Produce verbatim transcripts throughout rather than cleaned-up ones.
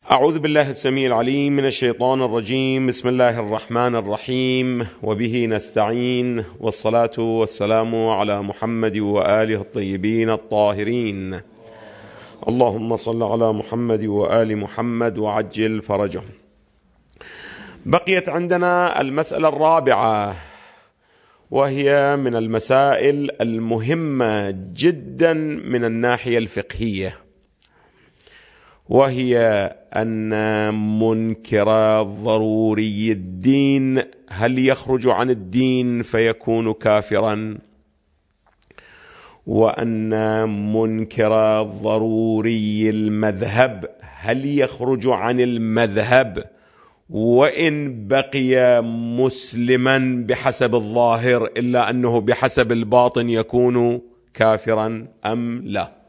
أعوذ بالله السميع العليم من الشيطان الرجيم. بسم الله الرحمن الرحيم، وبه نستعين، والصلاة والسلام على محمد وآله الطيبين الطاهرين. اللهم صل على محمد وآل محمد وعجل فرجهم. بقيت عندنا المسألة الرابعة، وهي من المسائل المهمة جدا من الناحية الفقهية، وهي أن منكر ضروري الدين هل يخرج عن الدين فيكون كافرا، وأن منكر ضروري المذهب هل يخرج عن المذهب وإن بقي مسلما بحسب الظاهر، إلا أنه بحسب الباطن يكون كافرا أم لا.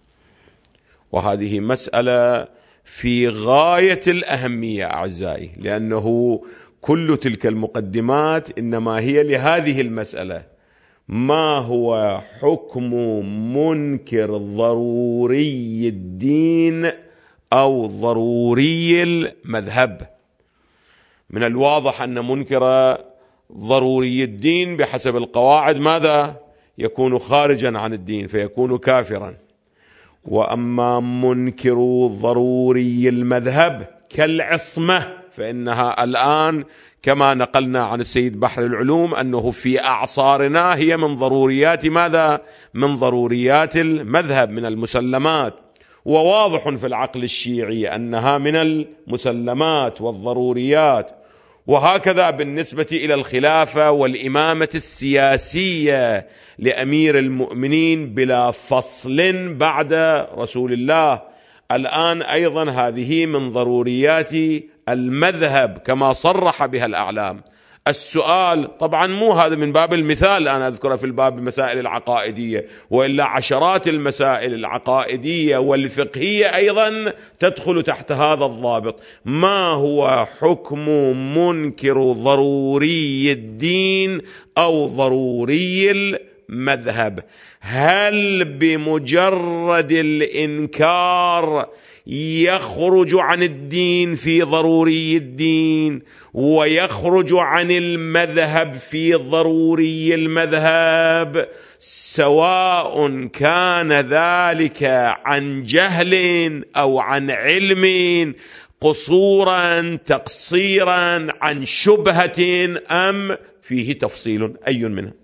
وهذه مسألة في غاية الأهمية أعزائي، لأنه كل تلك المقدمات إنما هي لهذه المسألة: ما هو حكم منكر ضروري الدين أو ضروري المذهب؟ من الواضح أن منكر ضروري الدين بحسب القواعد ماذا؟ يكون خارجا عن الدين فيكون كافرا. وأما منكر ضروري المذهب كالعصمة فإنها الآن كما نقلنا عن السيد بحر العلوم أنه في أعصارنا هي من ضروريات ماذا؟ من ضروريات المذهب، من المسلمات، وواضح في العقل الشيعي أنها من المسلمات والضروريات. وهكذا بالنسبة إلى الخلافة والإمامة السياسية لأمير المؤمنين بلا فصل بعد رسول الله، الآن أيضا هذه من ضروريات المذهب كما صرح بها الأعلام. السؤال طبعا مو هذا من باب المثال أنا أذكره في الباب المسائل العقائدية، وإلا عشرات المسائل العقائدية والفقهية أيضا تدخل تحت هذا الضابط. ما هو حكم منكر ضروري الدين أو ضروري المذهب؟ هل بمجرد الإنكار يخرج عن الدين في ضروري الدين ويخرج عن المذهب في ضروري المذهب، سواء كان ذلك عن جهل أو عن علم، قصورا تقصيرا، عن شبهة، أم فيه تفصيل؟ أي منها؟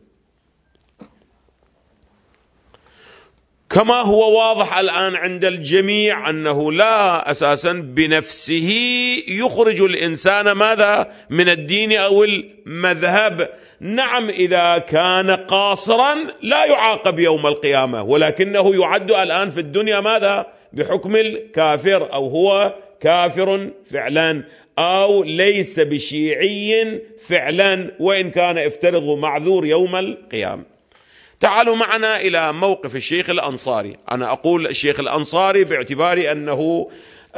كما هو واضح الآن عند الجميع أنه لا أساسا بنفسه يخرج الإنسان ماذا؟ من الدين أو المذهب. نعم إذا كان قاصرا لا يعاقب يوم القيامة، ولكنه يعد الآن في الدنيا ماذا؟ بحكم الكافر، أو هو كافر فعلا أو ليس بشيعي فعلا، وإن كان افترض معذور يوم القيامة. تعالوا معنا إلى موقف الشيخ الأنصاري. أنا أقول الشيخ الأنصاري باعتبار أنه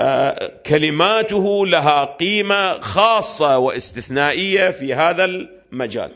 كلماته لها قيمة خاصة واستثنائية في هذا المجال.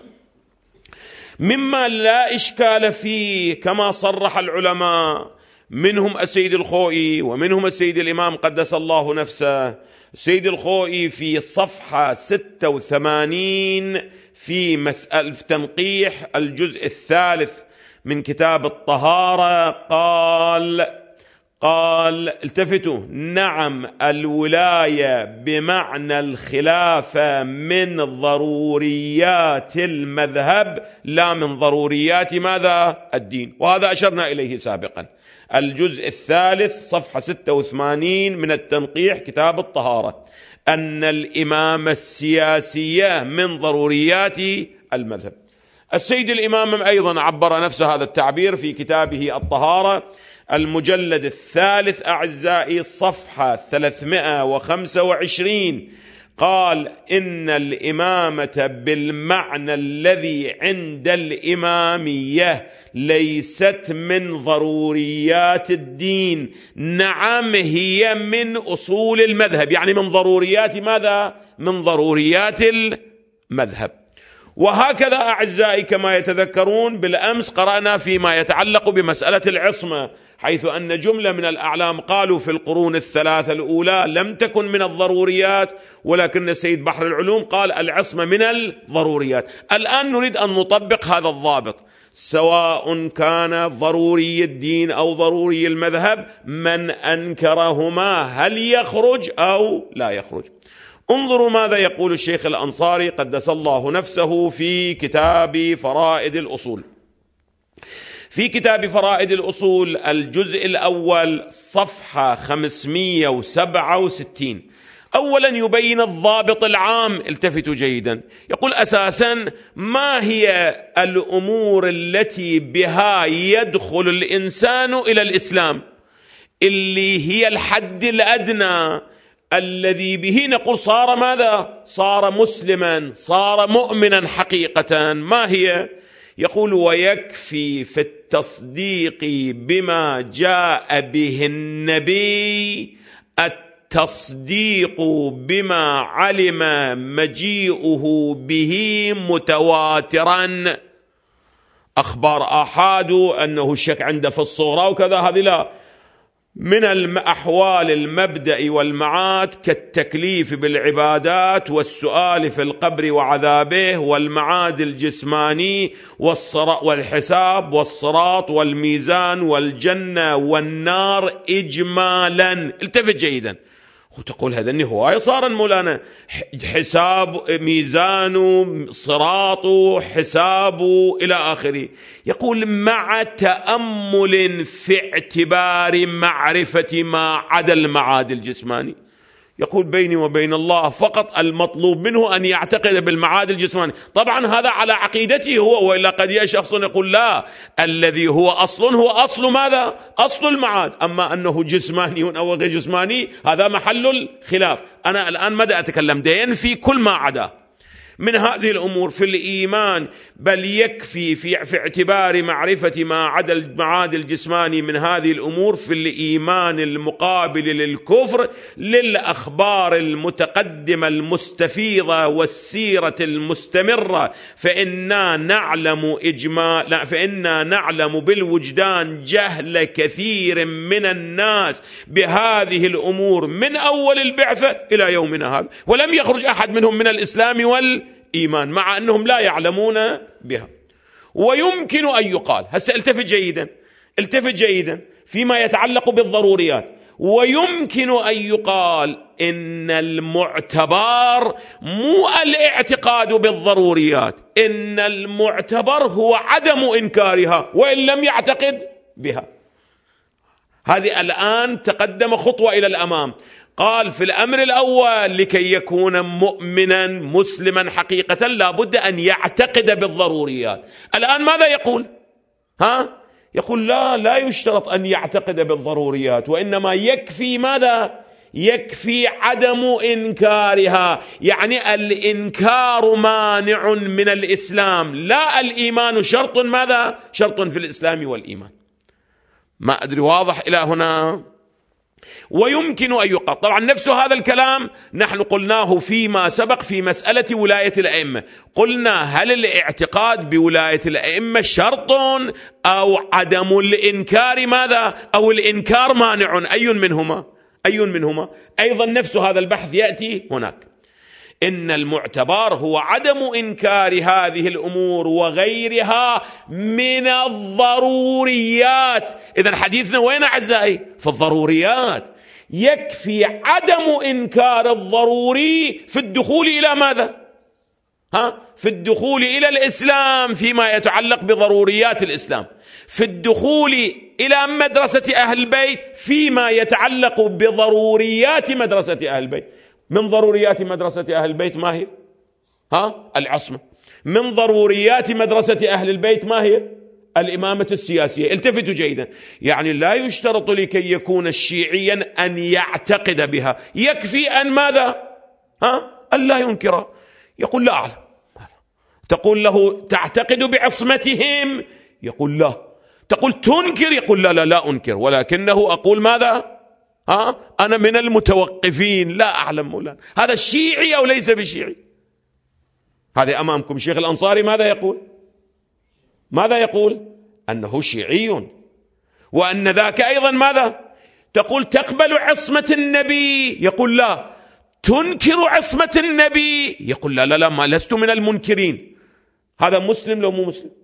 مما لا إشكال فيه كما صرح العلماء، منهم السيد الخوئي ومنهم السيد الإمام قدس الله نفسه. السيد الخوئي في صفحة ستة وثمانين في مسألة تنقيح الجزء الثالث من كتاب الطهارة قال قال التفتوا: نعم الولاية بمعنى الخلافة من ضروريات المذهب لا من ضروريات ماذا؟ الدين. وهذا أشرنا إليه سابقا. الجزء الثالث صفحة ستة وثمانين من التنقيح كتاب الطهارة، أن الإمامة السياسية من ضروريات المذهب. السيد الإمام أيضا عبر نفس هذا التعبير في كتابه الطهارة المجلد الثالث أعزائي صفحة ثلاثمائة وخمسة وعشرين، قال: إن الإمامة بالمعنى الذي عند الإمامية ليست من ضروريات الدين، نعم هي من أصول المذهب، يعني من ضروريات ماذا؟ من ضروريات المذهب. وهكذا أعزائي كما يتذكرون بالأمس قرأنا فيما يتعلق بمسألة العصمة، حيث أن جملة من الأعلام قالوا في القرون الثلاثة الأولى لم تكن من الضروريات، ولكن السيد بحر العلوم قال العصمة من الضروريات. الآن نريد أن نطبق هذا الضابط، سواء كان ضروري الدين أو ضروري المذهب، من أنكرهما هل يخرج أو لا يخرج؟ انظروا ماذا يقول الشيخ الأنصاري قدس الله نفسه في كتاب فرائد الأصول. في كتاب فرائد الأصول الجزء الأول صفحة خمسمئة وسبعة وستين، أولا يبين الضابط العام، التفتوا جيدا، يقول أساسا ما هي الأمور التي بها يدخل الإنسان إلى الإسلام، اللي هي الحد الأدنى الذي به نقول صار ماذا؟ صار مسلما، صار مؤمنا حقيقة. ما هي؟ يقول ويكفي في التصديق بما جاء به النبي التصديق بما علم مجيئه به متواترا. أخبار آحاد أنه الشك عنده في الصغرى وكذا، هذه لا. من الأحوال المبدأ والمعاد كالتكليف بالعبادات والسؤال في القبر وعذابه والمعاد الجسماني والحساب والصراط والميزان والجنة والنار إجمالا. التفت جيدا، وتقول هذا هواية صار مولانا، حساب ميزانه صراطه حسابه إلى آخره. يقول مع تأمل في اعتبار معرفة ما عدا المعاد الجسماني. يقول بيني وبين الله فقط المطلوب منه أن يعتقد بالمعاد الجسماني. طبعا هذا على عقيدته هو، وإلا قد يأتي شخص يقول لا، الذي هو أصل هو أصل ماذا؟ أصل المعاد، أما أنه جسماني أو غير جسماني هذا محل الخلاف. أنا الآن ماذا أتكلم؟ ينفي كل ما عدا من هذه الأمور في الإيمان، بل يكفي في, في اعتبار معرفة ما عدا المعاد الجسماني من هذه الأمور في الإيمان المقابل للكفر للأخبار المتقدمة المستفيضة والسيرة المستمرة، فإنا نعلم إجماع فإنا نعلم بالوجدان جهل كثير من الناس بهذه الأمور من أول البعثة إلى يومنا هذا، ولم يخرج أحد منهم من الإسلام وال إيمان مع أنهم لا يعلمون بها. ويمكن أن يقال، هسه التفت جيدا التفت جيدا فيما يتعلق بالضروريات، ويمكن أن يقال إن المعتبر مو الاعتقاد بالضروريات، إن المعتبر هو عدم إنكارها وإن لم يعتقد بها. هذه الآن تقدم خطوة إلى الأمام. قال في الأمر الأول لكي يكون مؤمنا مسلما حقيقة لا بد أن يعتقد بالضروريات. الآن ماذا يقول؟ ها؟ يقول لا لا يشترط أن يعتقد بالضروريات، وإنما يكفي ماذا؟ يكفي عدم إنكارها، يعني الإنكار مانع من الإسلام، لا الإيمان شرط ماذا؟ شرط في الإسلام والإيمان. ما أدري واضح إلى هنا؟ ويمكن أن يقال طبعا نفس هذا الكلام نحن قلناه فيما سبق في مسألة ولاية الأئمة. قلنا هل الاعتقاد بولاية الأئمة شرط أو عدم الإنكار ماذا؟ أو الإنكار مانع؟ أي منهما؟ أي منهما؟ أيضا نفس هذا البحث يأتي هناك. إن المعتبر هو عدم إنكار هذه الأمور وغيرها من الضروريات. إذن حديثنا وين أعزائي؟ في الضروريات. يكفي عدم إنكار الضروري في الدخول إلى ماذا؟ ها؟ في الدخول إلى الإسلام فيما يتعلق بضروريات الإسلام، في الدخول إلى مدرسة أهل البيت فيما يتعلق بضروريات مدرسة أهل البيت. من ضروريات مدرسة أهل البيت ما هي؟ ها؟ العصمة. من ضروريات مدرسة أهل البيت ما هي؟ الإمامة السياسية. التفتوا جيدا، يعني لا يشترط لكي يكون الشيعيا أن يعتقد بها، يكفي أن ماذا؟ ها؟ أن لا ينكرها. يقول لا أعلم. تقول له تعتقد بعصمتهم؟ يقول لا. تقول تنكر؟ يقول لا لا لا أنكر، ولكنه أقول ماذا؟ ها؟ أنا من المتوقفين، لا أعلم مولانا هذا الشيعي أو ليس بشيعي. هذا أمامكم شيخ الأنصاري ماذا يقول؟ ماذا يقول؟ أنه شيعي، وأن ذاك أيضا ماذا؟ تقول تقبل عصمة النبي، يقول لا. تنكر عصمة النبي، يقول لا لا لا ما لست من المنكرين. هذا مسلم لو مو مسلم؟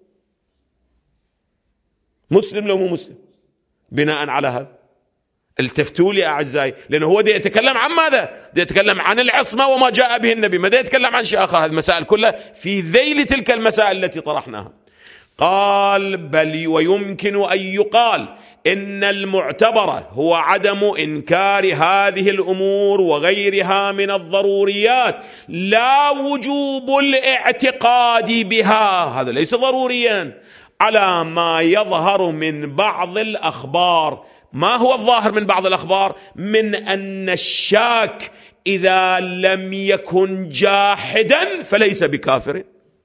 مسلم لو مو مسلم؟ بناء على هذا التفتوا لي أعزائي، لأنه هو دي يتكلم عن ماذا؟ دي يتكلم عن العصمة وما جاء به النبي، ما دي يتكلم عن شيء آخر. هذه المسائل كلها في ذيل تلك المسائل التي طرحناها. قال بل ويمكن أن يقال إن المعتبر هو عدم إنكار هذه الأمور وغيرها من الضروريات، لا وجوب الاعتقاد بها، هذا ليس ضروريا، على ما يظهر من بعض الأخبار. ما هو الظاهر من بعض الأخبار؟ من أن الشاك إذا لم يكن جاحدا فليس بكافر.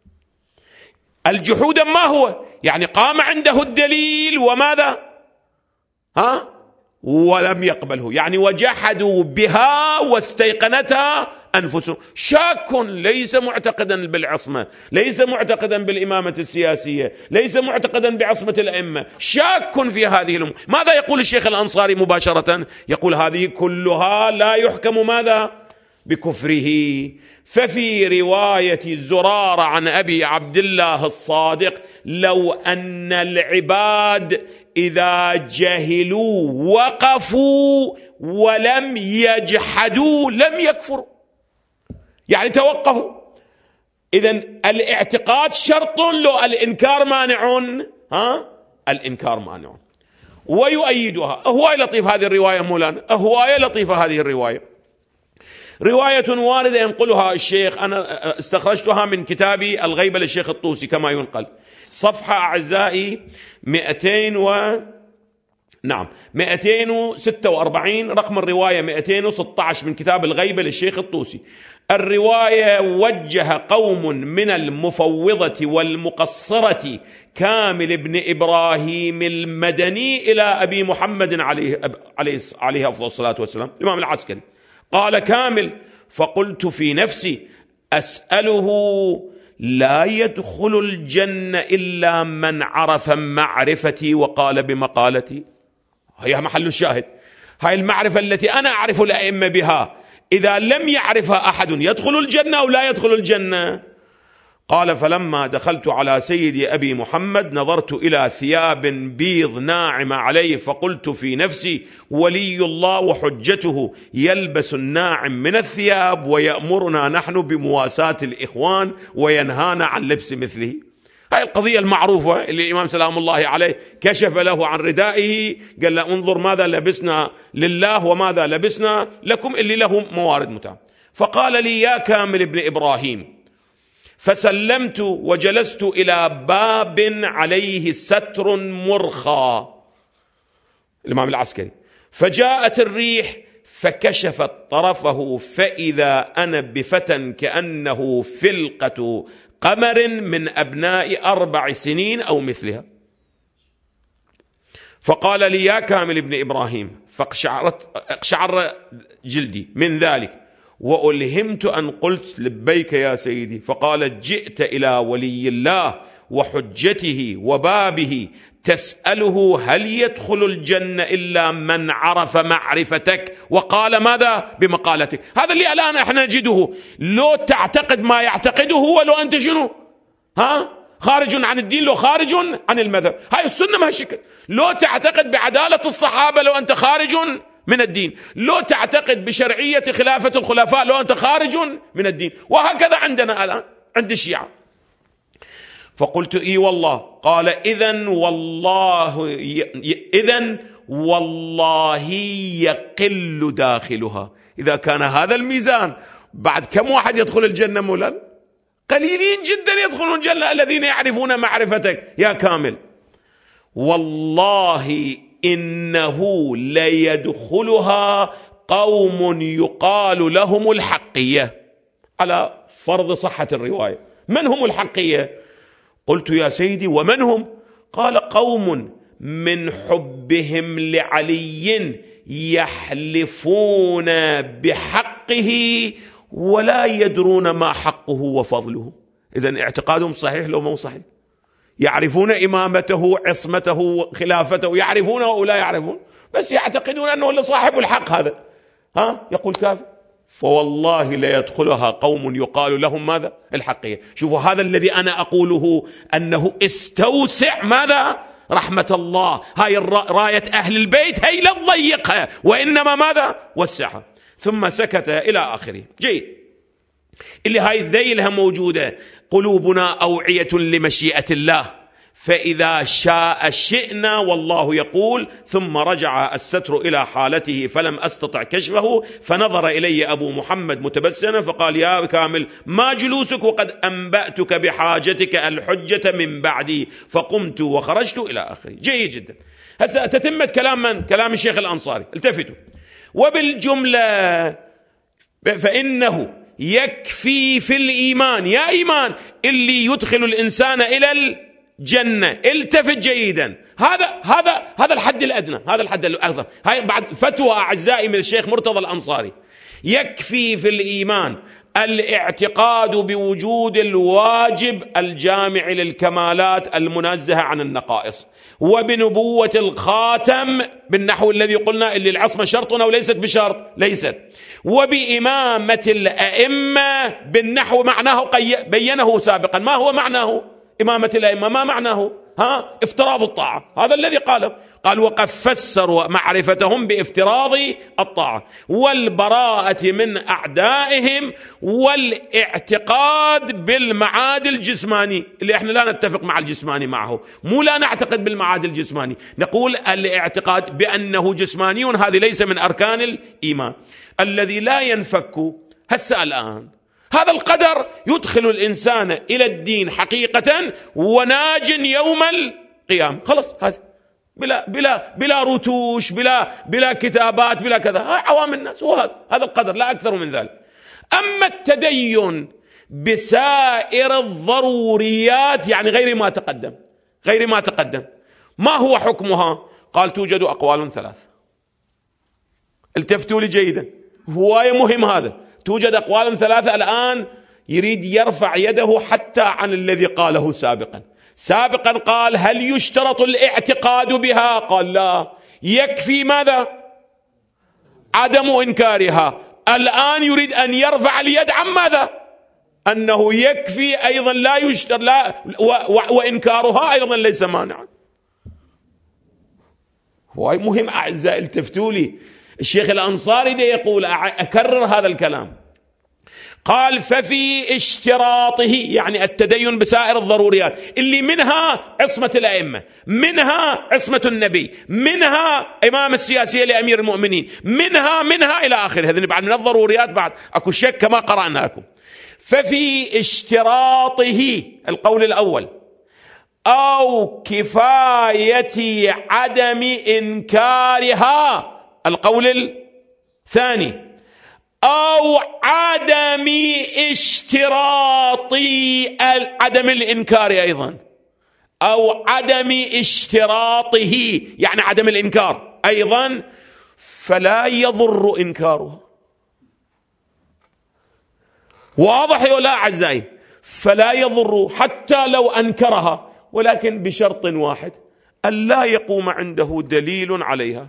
الجحود ما هو؟ يعني قام عنده الدليل وماذا؟ ها؟ ولم يقبله، يعني وجحدوا بها واستيقنتها أنفسهم. شاك ليس معتقدا بالعصمة، ليس معتقدا بالإمامة السياسية، ليس معتقدا بعصمة الأئمة، شاك في هذه الأمور. ماذا يقول الشيخ الأنصاري مباشرة؟ يقول هذه كلها لا يحكم ماذا؟ بكفره. ففي رواية زرارة عن أبي عبد الله الصادق لو أن العباد إذا جهلوا وقفوا ولم يجحدوا لم يكفروا، يعني توقفوا. إذن الاعتقاد شرط، لو الإنكار مانع، ها؟ الإنكار مانع. ويؤيدها هواية لطيف هذه الرواية مولانا، هواية لطيفة هذه الرواية. رواية واردة ينقلها الشيخ، أنا استخرجتها من كتابي الغيبة للشيخ الطوسي كما ينقل، صفحة أعزائي مئتين و نعم مئتين وستة وأربعين، رقم الرواية مئتين وستة عشر من كتاب الغيبة للشيخ الطوسي. الرواية: وجه قوم من المفوضة والمقصرة كامل بن إبراهيم المدني إلى أبي محمد عليه, عليه, عليه أفضل الصلاة والسلام، الإمام العسكري. قال كامل: فقلت في نفسي أسأله لا يدخل الجنة إلا من عرف معرفتي وقال بمقالتي. هي محل الشاهد، هاي المعرفة التي أنا أعرف الأئمة بها، إذا لم يعرفها أحد يدخل الجنة أو لا يدخل الجنة؟ قال: فلما دخلت على سيدي أبي محمد نظرت إلى ثياب بيض ناعمة عليه، فقلت في نفسي: ولي الله وحجته يلبس الناعم من الثياب ويأمرنا نحن بمواساة الإخوان وينهانا عن لبس مثله. هاي القضية المعروفة اللي الإمام سلام الله عليه كشف له عن ردائه، قال له: انظر ماذا لبسنا لله وماذا لبسنا لكم، اللي له موارد متعة. فقال لي: يا كامل بن إبراهيم. فسلمت وجلست إلى باب عليه ستر مرخى، الإمام العسكري، فجاءت الريح فكشفت طرفه، فإذا أنا بفتى كأنه فلقة قمر من أبناء أربع سنين أو مثلها. فقال لي: يا كامل بن إبراهيم. فاقشعر جلدي من ذلك، وألهمت أن قلت: لبيك يا سيدي. فقال: جئت إلى ولي الله وحجته وبابه تسأله هل يدخل الجنة إلا من عرف معرفتك وقال ماذا؟ بمقالتك. هذا اللي الآن احنا نجده. لو تعتقد ما يعتقده ولو أنت شنو؟ ها؟ خارج عن الدين، لو خارج عن المذهب. هاي السنة ما هالشكل. لو تعتقد بعدالة الصحابة لو أنت خارج من الدين، لو تعتقد بشرعية خلافة الخلفاء لو أنت خارج من الدين، وهكذا عندنا الآن عند الشيعة. فقلت: إي والله. قال: إذن والله إذن والله يقل داخلها. إذا كان هذا الميزان، بعد كم واحد يدخل الجنة مولانا؟ قليلين جدا يدخلون الجنة الذين يعرفون معرفتك يا كامل. والله إنه ليدخلها قوم يقال لهم الحقية، على فرض صحة الرواية. من هم الحقية؟ قلت: يا سيدي ومن هم؟ قال: قوم من حبهم لعلي يحلفون بحقه ولا يدرون ما حقه وفضله. إذن اعتقادهم صحيح لو مو صحيح؟ يعرفون إمامته، عصمته، خلافته، يعرفونه أو لا يعرفون، بس يعتقدون أنه اللي صاحب الحق هذا، ها يقول كافر. فوالله لا يدخلها قوم يقال لهم ماذا؟ الحقية. شوفوا هذا الذي أنا أقوله، أنه استوسع ماذا؟ رحمة الله. هاي راية أهل البيت هي لا تضيقها، وإنما ماذا؟ وسعها. ثم سكت إلى آخره. جيد. اللي هاي الذيلها موجودة. قلوبنا أوعية لمشيئة الله، فإذا شاء شئنا، والله يقول: ثم رجع الستر إلى حالته فلم أستطع كشفه، فنظر إلي أبو محمد متبسما فقال: يا كامل، ما جلوسك وقد أنبأتك بحاجتك الحجة من بعدي، فقمت وخرجت إلى آخره. جيد جدا. هسه تتمة كلام من؟ كلام الشيخ الأنصاري. التفتوا. وبالجملة فإنه يكفي في الإيمان، يا إيمان اللي يدخل الإنسان إلى الجنة. التفت جيدا. هذا هذا هذا الحد الأدنى، هذا الحد الأكثر. هاي بعد فتوى أعزائي من الشيخ مرتضى الأنصاري. يكفي في الإيمان الاعتقاد بوجود الواجب الجامع للكمالات المنزهة عن النقائص، وبنبوة الخاتم بالنحو الذي قلنا اللي العصمة شرط أو ليست بشرط، ليست، وبإمامة الأئمة بالنحو معناه بينه سابقا. ما هو معناه إمامة الأئمة؟ ما معناه؟ ها افتراض الطاعة. هذا الذي قاله. قال: وقد فسروا معرفتهم بافتراض الطاعة والبراءة من أعدائهم والاعتقاد بالمعاد الجسماني، اللي احنا لا نتفق مع الجسماني معه، مو لا نعتقد بالمعاد الجسماني، نقول الاعتقاد بأنه جسماني، هذه ليس من أركان الإيمان الذي لا ينفك. هسه الآن هذا القدر يدخل الإنسان إلى الدين حقيقة وناج يوم القيامة. خلص، هذا بلا بلا بلا رتوش، بلا بلا كتابات، بلا كذا. عوام الناس، وهذا هذا القدر، لا أكثر من ذلك. أما التدين بسائر الضروريات، يعني غير ما تقدم، غير ما تقدم، ما هو حكمها؟ قال: توجد أقوال ثلاث. التفتوا لي جيدا، هواية مهم هذا. توجد أقوال ثلاثة. الآن يريد يرفع يده حتى عن الذي قاله سابقا. سابقا قال: هل يشترط الاعتقاد بها؟ قال: لا، يكفي ماذا؟ عدم إنكارها. الآن يريد أن يرفع اليد عن ماذا؟ أنه يكفي أيضا لا يشترط، لا و و وإنكارها أيضا ليس مانعا. هو مهم أعزائي، التفتوا لي. الشيخ الأنصاري ده يقول، أكرر هذا الكلام، قال: ففي اشتراطه، يعني التدين بسائر الضروريات اللي منها عصمة الأئمة، منها عصمة النبي، منها إمام السياسية لأمير المؤمنين، منها منها إلى آخر. هذه بعد من الضروريات، بعد أكو شك كما قرأنا لكم. ففي اشتراطه القول الأول أو كفاية عدم إنكارها القول الثاني، أو عدم اشتراط عدم الإنكار أيضا، أو عدم اشتراطه يعني عدم الإنكار أيضا، فلا يضر إنكارها. واضح يا لا أعزائي؟ فلا يضر حتى لو أنكرها، ولكن بشرط واحد: أن لا يقوم عنده دليل عليها.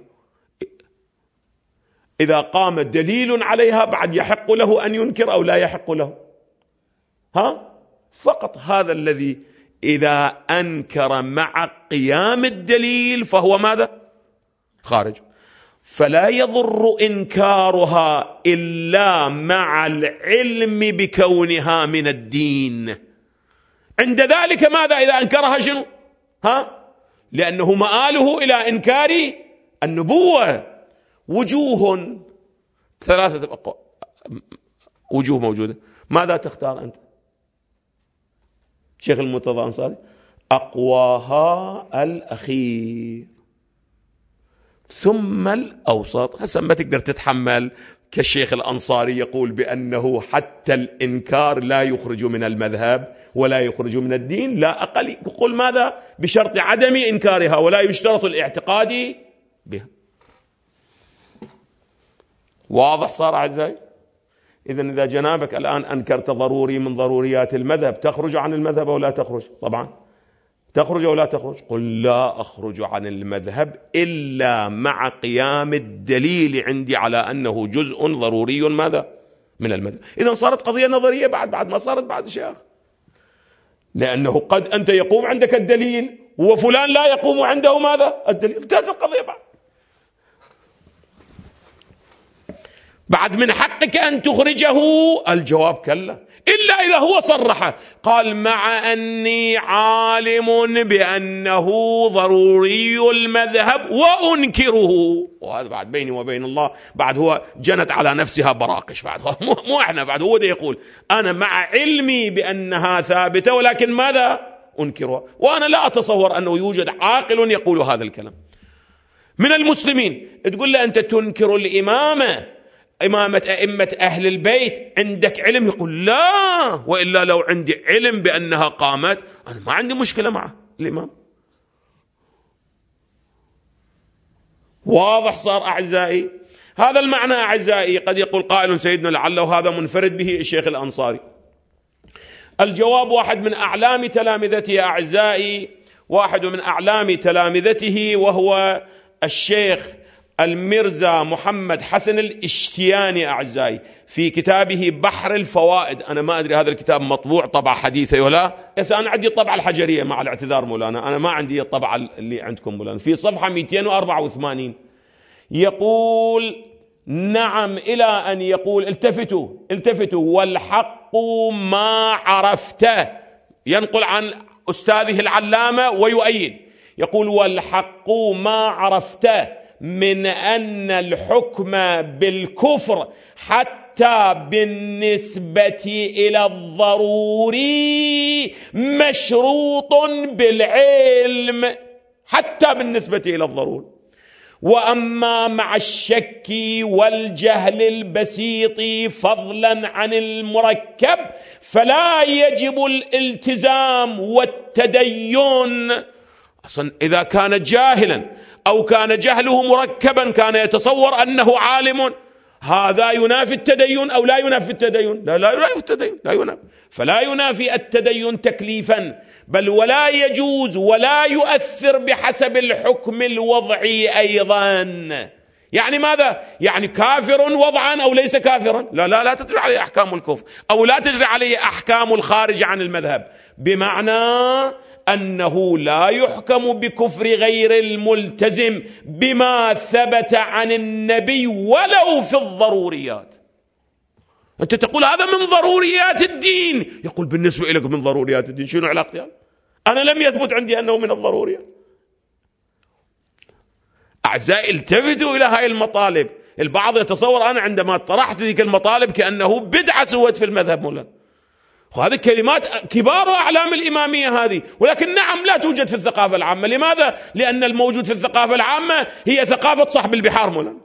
إذا قام دليل عليها بعد يحق له أن ينكر أو لا يحق له، ها فقط هذا الذي إذا أنكر مع قيام الدليل فهو ماذا؟ خارج. فلا يضر إنكارها إلا مع العلم بكونها من الدين. عند ذلك ماذا إذا أنكرها؟ شنو؟ ها لأنه مآله إلى إنكار النبوة. وجوه ثلاثة وجوه موجودة، ماذا تختار أنت شيخ المرتضى الأنصاري؟ أقواها الأخير ثم الأوسط. هسه ما تقدر تتحمل كالشيخ الأنصاري يقول بأنه حتى الإنكار لا يخرج من المذهب ولا يخرج من الدين، لا أقل يقول ماذا؟ بشرط عدم إنكارها ولا يشترط الاعتقاد بها. واضح صار أعزائي؟ إذن إذا جنابك الآن أنكرت ضروري من ضروريات المذهب، تخرج عن المذهب أو لا تخرج؟ طبعا تخرج أو لا تخرج؟ قل لا أخرج عن المذهب إلا مع قيام الدليل عندي على أنه جزء ضروري ماذا؟ من المذهب. إذن صارت قضية نظرية بعد بعد ما صارت بعد شيخ، لأنه قد أنت يقوم عندك الدليل وفلان لا يقوم عنده ماذا؟ الدليل. انتهت القضية بعد. بعد من حقك أن تخرجه؟ الجواب كلا، إلا إذا هو صرح قال مع أني عالم بأنه ضروري المذهب وأنكره، وهذا بعد بيني وبين الله بعد هو جنت على نفسها براقش، بعد مو, مو احنا، بعد هو ده يقول أنا مع علمي بأنها ثابتة ولكن ماذا؟ أنكرها. وأنا لا أتصور أنه يوجد عاقل يقول هذا الكلام من المسلمين. تقول له أنت تنكر الإمامة، إمامة أئمة أهل البيت، عندك علم؟ يقول لا، وإلا لو عندي علم بأنها قامت أنا ما عندي مشكلة مع الإمام. واضح صار أعزائي؟ هذا المعنى أعزائي. قد يقول قائل سيدنا لعله هذا منفرد به الشيخ الأنصاري. الجواب واحد من أعلام تلامذته أعزائي، واحد من أعلام تلامذته وهو الشيخ الميرزا محمد حسن الاشتياني أعزائي، في كتابه بحر الفوائد. أنا ما أدري هذا الكتاب مطبوع طبعة حديثة ولا، بس أنا عندي الطبعة الحجرية مع الاعتذار مولانا، أنا ما عندي الطبعة اللي عندكم مولانا. في صفحة مئتين وأربعة وثمانين يقول نعم، إلى أن يقول التفتوا التفتوا والحق ما عرفته، ينقل عن أستاذه العلامة ويؤيد، يقول والحق ما عرفته من أن الحكم بالكفر حتى بالنسبة إلى الضروري مشروط بالعلم، حتى بالنسبة إلى الضروري. وأما مع الشك والجهل البسيط فضلا عن المركب فلا يجب الالتزام والتدين. أصلا إذا كان جاهلا أو كان جهله مركبا كان يتصور أنه عالم، هذا ينافي التدين أو لا ينافي التدين؟ لا لا ينافي التدين، لا ينافي. فلا ينافي التدين تكليفا، بل ولا يجوز ولا يؤثر بحسب الحكم الوضعي أيضا. يعني ماذا؟ يعني كافر وضعا أو ليس كافرا؟ لا لا لا تجري عليه أحكام الكفر أو لا تجري عليه أحكام الخارج عن المذهب، بمعنى أنه لا يحكم بكفر غير الملتزم بما ثبت عن النبي ولو في الضروريات. أنت تقول هذا من ضروريات الدين، يقول بالنسبة إليك من ضروريات الدين شنو علاقتها؟ أنا لم يثبت عندي أنه من الضروريات. أعزائي التفتوا إلى هاي المطالب. البعض يتصور أنا عندما طرحت ذيك المطالب كأنه بدعة سوت في المذهب مولانا، وهذه كلمات كبار أعلام الإمامية هذه، ولكن نعم لا توجد في الثقافة العامة. لماذا؟ لأن الموجود في الثقافة العامة هي ثقافة صاحب البحار مولانا،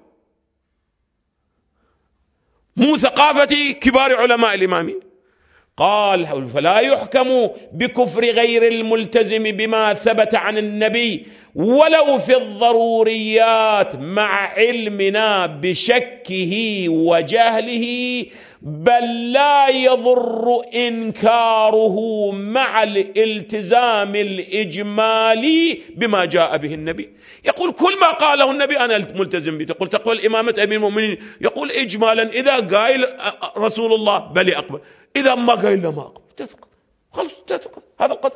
مو ثقافة كبار علماء الإمامية. قال فلا يحكم بكفر غير الملتزم بما ثبت عن النبي ولو في الضروريات مع علمنا بشكه وجهله، بل لا يضر إنكاره مع الالتزام الإجمالي بما جاء به النبي. يقول كل ما قاله النبي أنا ملتزم به. تقول تقول إمامة أمير المؤمنين، يقول إجمالا إذا قايل رسول الله بل أقبل، إذا ما قايل ما أقبل، تتقل خلص تتقل. هذا القدر.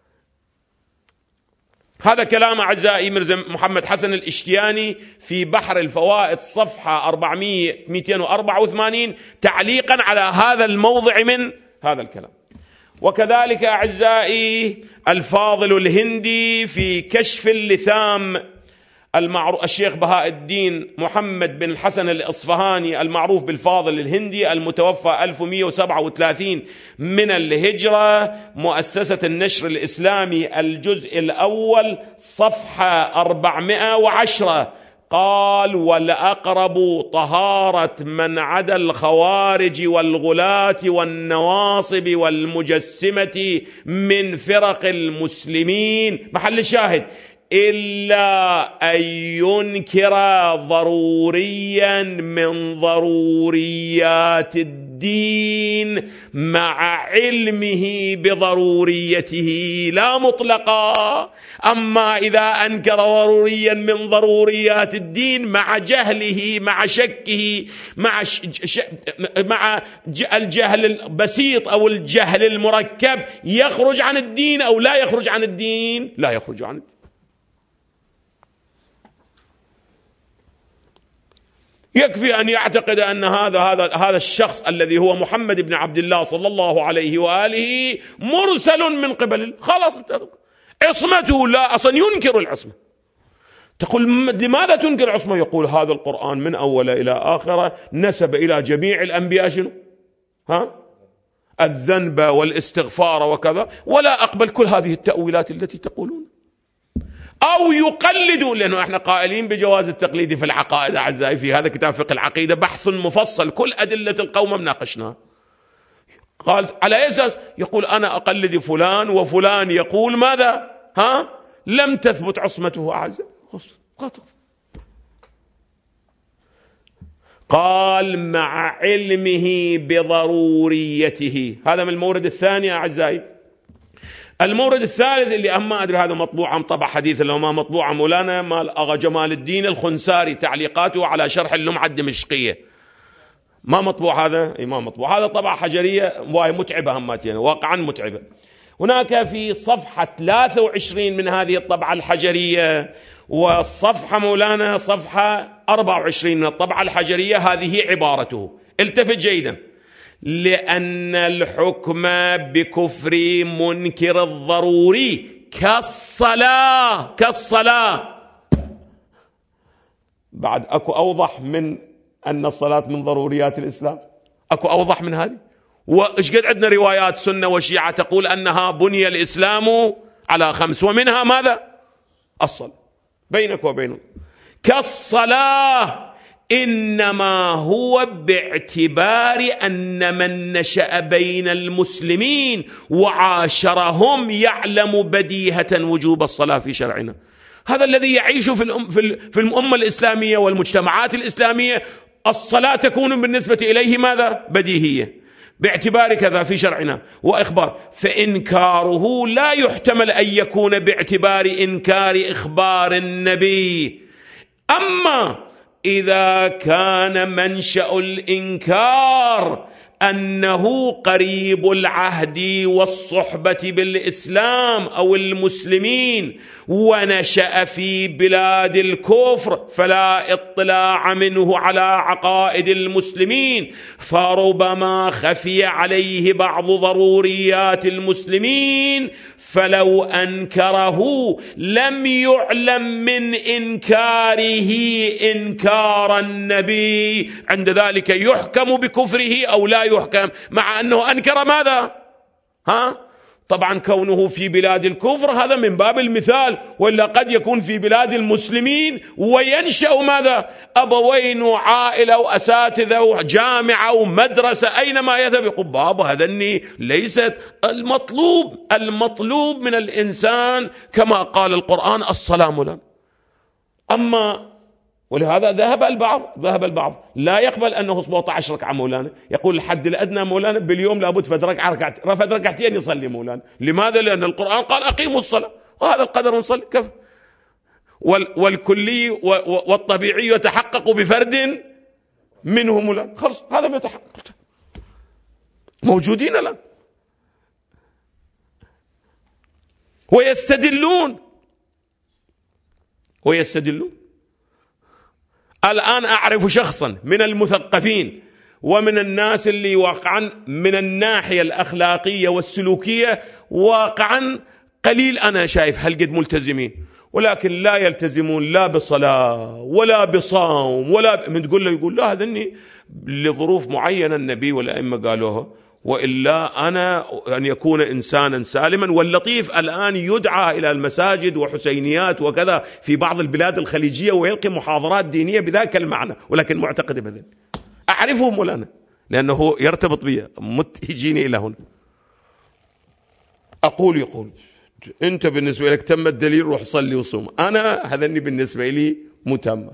هذا كلام أعزائي مرزا محمد حسن الاشتياني في بحر الفوائد صفحة أربعمئة مئتين وأربعة وثمانين تعليقا على هذا الموضع من هذا الكلام. وكذلك أعزائي الفاضل الهندي في كشف اللثام المعروف، الشيخ بهاء الدين محمد بن الحسن الإصفهاني المعروف بالفاضل الهندي المتوفى ألف ومئة وسبعة وثلاثين من الهجرة، مؤسسة النشر الإسلامي الجزء الأول صفحة أربعمئة وعشرة، قال والأقرب طهارة من عدا الخوارج والغلاة والنواصب والمجسمة من فرق المسلمين. محل الشاهد إلا أن ينكر ضروريا من ضروريات الدين مع علمه بضروريته لا مطلقا. أما إذا أنكر ضروريا من ضروريات الدين مع جهله مع شكه مع, ش... ش... مع ج... الجهل البسيط أو الجهل المركب، يخرج عن الدين أو لا يخرج عن الدين؟ لا يخرج عن الدين. يكفي أن يعتقد أن هذا هذا هذا الشخص الذي هو محمد بن عبد الله صلى الله عليه وآله مرسل من قبل، خلاص عصمته لا أصلا ينكر العصمة. تقول لماذا تنكر العصمة؟ يقول هذا القرآن من أول إلى آخره نسب إلى جميع الأنبياء شنو؟ ها؟ الذنب والاستغفار وكذا، ولا أقبل كل هذه التأويلات التي تقولون. أو يقلدوا، لأنه احنا قائلين بجواز التقليد في العقائد أعزائي، في هذا كتاب فقه العقيدة بحث مفصل كل أدلة القوم مناقشناها. قال على أي أساس؟ يقول أنا أقلد فلان وفلان يقول ماذا؟ ها؟ لم تثبت عصمته أعزائي. قال مع علمه بضروريته. هذا من المورد الثاني أعزائي. المورد الثالث اللي أما أدري هذا مطبوع أم طبع حديث اللي ما مطبوع مولانا مال أغا جمال الدين الخنساري، تعليقاته على شرح اللمعة الدمشقية. ما مطبوع هذا؟ إيه ما مطبوع هذا، طبعة حجرية واي متعبة هماتين، واقعا متعبة. هناك في صفحة ثلاثة وعشرين من هذه الطبعة الحجرية، والصفحة مولانا صفحة أربعة وعشرين من الطبعة الحجرية، هذه عبارته، التفت جيدا: لأن الحكم بكفر منكر الضروري كالصلاة كالصلاة. بعد أكو أوضح من أن الصلاة من ضروريات الإسلام؟ أكو أوضح من هذه؟ وإيش قد عندنا روايات سنة وشيعة تقول أنها بني الإسلام على خمس، ومنها ماذا؟ الصلاة. بينك وبينه كالصلاة، إنما هو باعتبار أن من نشأ بين المسلمين وعاشرهم يعلم بديهة وجوب الصلاة في شرعنا. هذا الذي يعيش في الأم في الأمة الإسلامية والمجتمعات الإسلامية، الصلاة تكون بالنسبة إليه ماذا؟ بديهية، باعتبار كذا في شرعنا وإخبار. فإنكاره لا يحتمل أن يكون باعتبار إنكار إخبار النبي. أما إذا كان منشأ الإنكار أنه قريب العهد والصحبة بالإسلام أو المسلمين ونشأ في بلاد الكفر فلا اطلاع منه على عقائد المسلمين، فربما خفي عليه بعض ضروريات المسلمين، فلو أنكره لم يعلم من إنكاره إنكار النبي، عند ذلك يحكم بكفره أو لا يحكم، مع أنه أنكر ماذا؟ ها؟ طبعا كونه في بلاد الكفر هذا من باب المثال، ولا قد يكون في بلاد المسلمين وينشأ ماذا؟ أبوين وعائلة وأساتذة وجامعة ومدرسة، أينما يذهب يقول بابا هذني ليست المطلوب. المطلوب من الإنسان كما قال القرآن الصلاة مولانا. أما ولهذا ذهب البعض ذهب البعض لا يقبل أنه سبعة عشر ركعة مولانا، يقول الحد الأدنى مولانا باليوم لابد فد ركعة ركعت رفد ركعتين يصلي مولانا. لماذا؟ لأن القرآن قال أقيموا الصلاة، وهذا القدر نصلي كيف. والكلي والطبيعي يتحقق بفرد منه مولانا، خلص هذا ما يتحقق. موجودين الآن ويستدلون ويستدلون الآن أعرف شخصا من المثقفين ومن الناس اللي واقعا من الناحية الأخلاقية والسلوكية واقعا قليل أنا شايف هل قد ملتزمين، ولكن لا يلتزمون لا بصلاة ولا بصوم ولا من تقول له يقول لا هذني لظروف معينة النبي والأئمة قالوها، وإلا أنا أن يكون إنسانا سالما. واللطيف الآن يدعى إلى المساجد وحسينيات وكذا في بعض البلاد الخليجية ويلقي محاضرات دينية بذاك المعنى، ولكن معتقد بذلك. أعرفه مولانا لأنه يرتبط بي، مت يجيني إلى هنا. أقول يقول أنت بالنسبة لك تم الدليل، روح صلي وصوم. أنا هذني بالنسبة لي متم.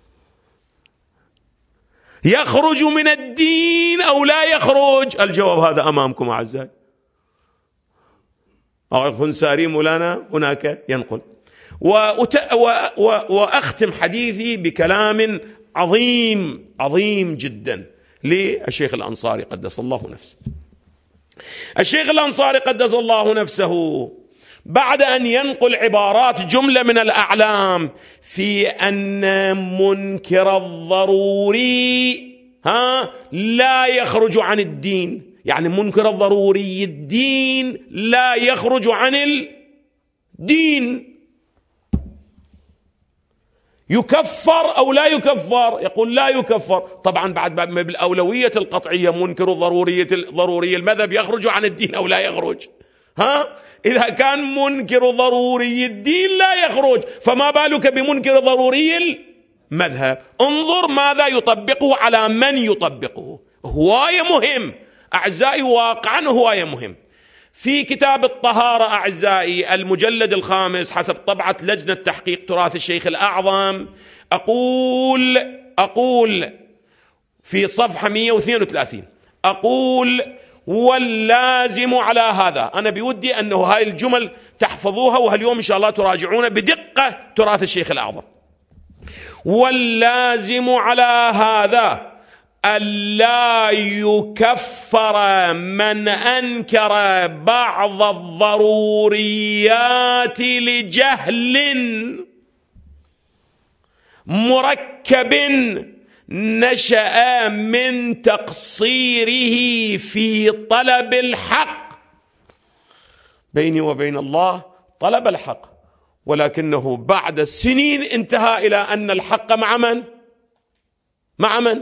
يخرج من الدين أو لا يخرج؟ الجواب هذا أمامكم أعزائي. خنساري مولانا هناك ينقل. وأت... و... و... وأختم حديثي بكلام عظيم عظيم جدا للشيخ الأنصاري قدس الله نفسه. الشيخ الأنصاري قدس الله نفسه بعد أن ينقل عبارات جملة من الأعلام في أن منكر الضروري ها لا يخرج عن الدين، يعني منكر الضروري الدين لا يخرج عن الدين، يكفر أو لا يكفر؟ يقول لا يكفر. طبعا بعد بالأولوية القطعية منكر ضرورية ضروري المذهب يخرج عن الدين أو لا يخرج؟ ها إذا كان منكر ضروري الدين لا يخرج، فما بالك بمنكر ضروري المذهب؟ انظر ماذا يطبقه على من يطبقه. هواية مهم أعزائي، واقعا هواية مهم. في كتاب الطهارة أعزائي المجلد الخامس حسب طبعة لجنة تحقيق تراث الشيخ الأعظم، أقول أقول في صفحة مئة واثنين وثلاثين أقول: واللازم على هذا. أنا بودي أنه هاي الجمل تحفظوها، وهاليوم إن شاء الله تراجعون بدقة تراث الشيخ الأعظم. واللازم على هذا ألا يكفر من أنكر بعض الضروريات لجهل مركب نشأ من تقصيره في طلب الحق. بيني وبين الله طلب الحق، ولكنه بعد سنين انتهى إلى أن الحق مع من؟ مع من؟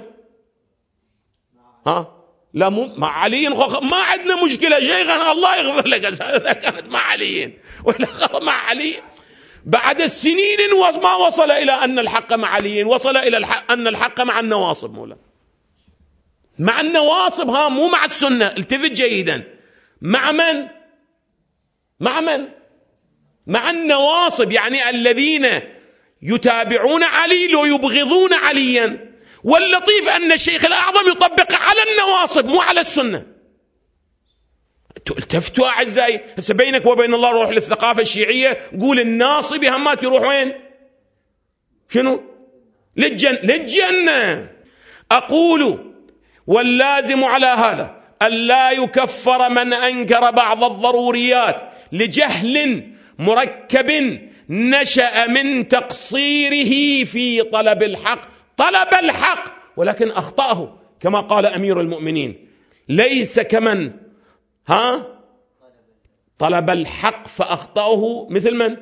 ها؟ لا مو مع علي. ما عندنا مشكلة شيخنا الله يغفر لك إذا كانت مع علي ولا مع علي. بعد السنين ما وصل إلى أن الحق مع علي، وصل إلى الحق أن الحق مع النواصب. مولا مع النواصب، ها مو مع السنة. التفت جيدا. مع من؟ مع من؟ مع النواصب، يعني الذين يتابعون علي ويبغضون عليا. واللطيف أن الشيخ الأعظم يطبق على النواصب مو على السنة. التفتوا أعزائي. هسه بينك وبين الله روح للثقافة الشيعية، قول الناصب همات يروح وين؟ شنو؟ للجنة. للجنة. أقول: واللازم على هذا ألا يكفر من أنكر بعض الضروريات لجهل مركب نشأ من تقصيره في طلب الحق. طلب الحق ولكن أخطأه، كما قال أمير المؤمنين: ليس كمن ها طلب الحق فأخطأه مثل من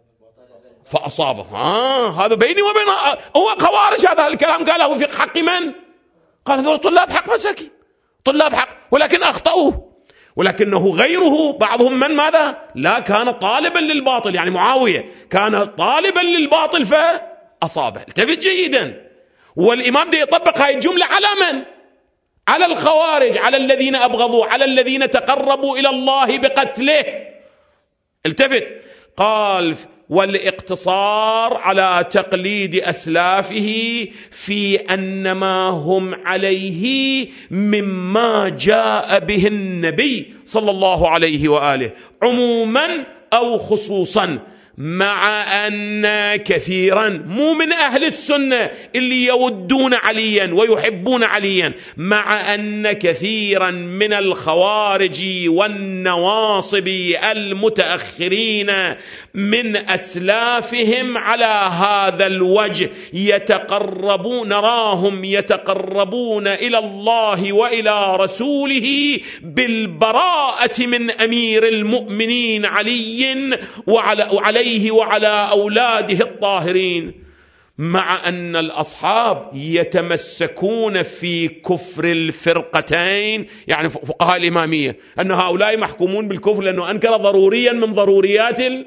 فأصابه. ها هذا بيني وبين هو خوارج. هذا الكلام قاله في حق من؟ قال هذول طلاب حق مساكين، طلاب حق، ولكن أخطأوه. ولكنه غيره بعضهم من ماذا؟ لا، كان طالبا للباطل، يعني معاوية كان طالبا للباطل فأصابه. التفت جيدا. والإمام ده يطبق هاي الجملة على من؟ على الخوارج، على الذين أبغضوا، على الذين تقربوا إلى الله بقتله. التفت. قال: والاقتصار على تقليد أسلافه في أن ما هم عليه مما جاء به النبي صلى الله عليه وآله عموما أو خصوصا، مع أن كثيرا مو من أهل السنة اللي يودون عليا ويحبون عليا، مع أن كثيرا من الخوارج والنواصب المتأخرين من أسلافهم على هذا الوجه يتقربون، نراهم يتقربون إلى الله وإلى رسوله بالبراءة من أمير المؤمنين علي وعلى عليه وعلى أولاده الطاهرين، مع أن الأصحاب يتمسكون في كفر الفرقتين، يعني فقهاء الإمامية، أن هؤلاء محكومون بالكفر لأنه أنكر ضروريا من ضروريات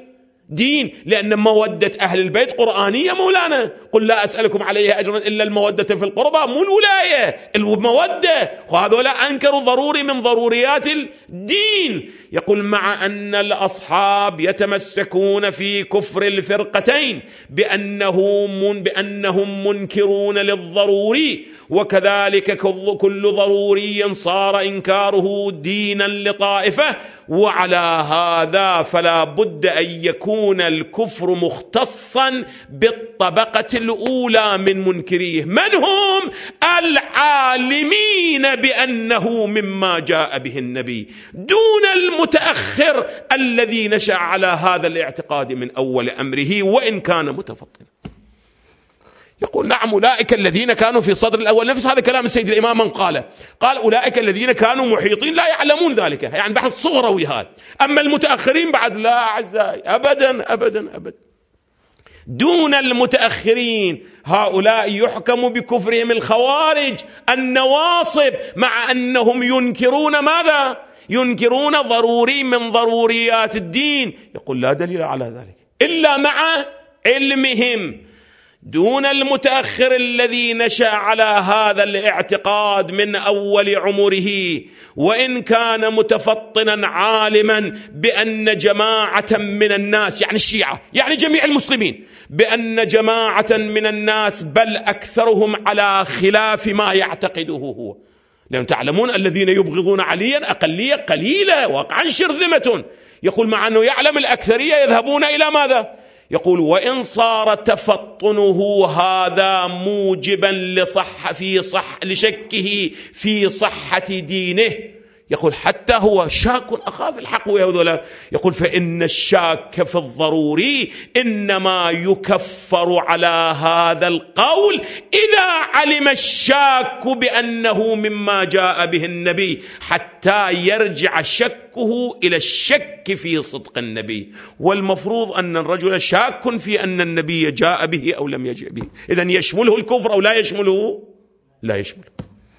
دين، لأن مودة أهل البيت قرآنية مولانا. قل لا أسألكم عليها أجرا إلا المودة في القربى، مو الولاية، المودة. وهذولا أنكروا ضروري من ضروريات الدين. يقول مع أن الأصحاب يتمسكون في كفر الفرقتين بأنه من بأنهم منكرون للضروري، وكذلك كل ضروري صار إنكاره دينا لطائفة، وعلى هذا فلا بد أن يكون الكفر مختصا بالطبقة الأولى من منكريه، من هم؟ العالمين بأنه مما جاء به النبي، دون المتأخر الذي نشأ على هذا الاعتقاد من أول أمره وإن كان متفطنا. يقول نعم أولئك الذين كانوا في صدر الأول، نفس هذا كلام السيد الإمام من قال قال أولئك الذين كانوا محيطين لا يعلمون ذلك، يعني بحث صغروي هذا. أما المتأخرين بعد لا أعزائي أبدا أبدا أبدا. دون المتأخرين هؤلاء يحكم بكفرهم الخوارج النواصب، مع أنهم ينكرون ماذا؟ ينكرون ضروري من ضروريات الدين. يقول لا دليل على ذلك إلا مع علمهم. دون المتأخر الذي نشأ على هذا الاعتقاد من أول عمره، وإن كان متفطنا عالما بأن جماعة من الناس، يعني الشيعة يعني جميع المسلمين، بأن جماعة من الناس بل أكثرهم على خلاف ما يعتقده هو. لأن تعلمون الذين يبغضون عليا أقلية قليلة واقعا شرذمة. يقول مع أنه يعلم الأكثرية يذهبون إلى ماذا؟ يقول وإن صار تفطنه هذا موجبا لصح في صح لشكه في صحة دينه، يقول حتى هو شاك أخاف الحق ويهذولا، يقول فإن الشاك في الضروري إنما يكفر على هذا القول إذا علم الشاك بأنه مما جاء به النبي، حتى يرجع شكه إلى الشك في صدق النبي. والمفروض أن الرجل شاك في أن النبي جاء به أو لم يجئ به، إذن يشمله الكفر أو لا يشمله؟ لا يشمله.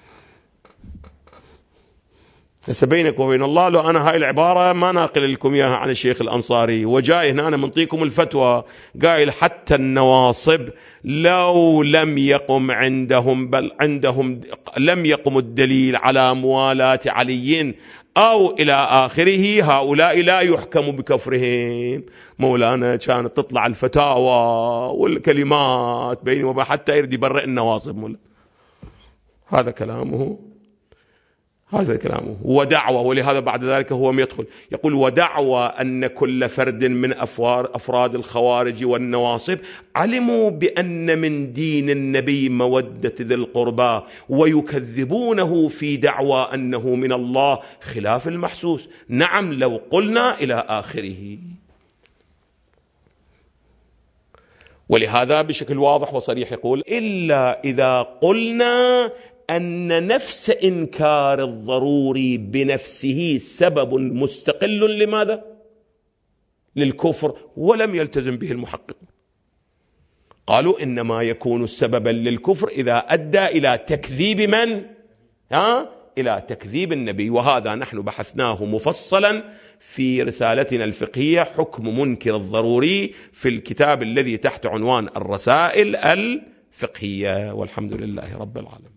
هسه بينك وبين الله لو أنا هاي العبارة ما ناقل لكم إياها عن الشيخ الأنصاري، وجاي هنا أنا منطيكم الفتوى قايل حتى النواصب لو لم يقم عندهم بل عندهم لم يقم الدليل على موالاة علي أو إلى آخره، هؤلاء لا يحكم بكفرهم. مولانا كانت تطلع الفتاوى والكلمات بيني وبين حتى يرد يبرئ النواصب مولا. هذا كلامه هذا كلامه ودعوة. ولهذا بعد ذلك هو يدخل يقول ودعوة أن كل فرد من أفراد الخوارج والنواصب علموا بأن من دين النبي مودة ذي القربى، ويكذبونه في دعوى أنه من الله خلاف المحسوس. نعم لو قلنا إلى آخره. ولهذا بشكل واضح وصريح يقول إلا إذا قلنا أن نفس إنكار الضروري بنفسه سبب مستقل لماذا؟ للكفر، ولم يلتزم به المحققون. قالوا إنما يكون سببا للكفر إذا أدى إلى تكذيب من؟ ها؟ إلى تكذيب النبي. وهذا نحن بحثناه مفصلا في رسالتنا الفقهية حكم منكر الضروري في الكتاب الذي تحت عنوان الرسائل الفقهية. والحمد لله رب العالمين.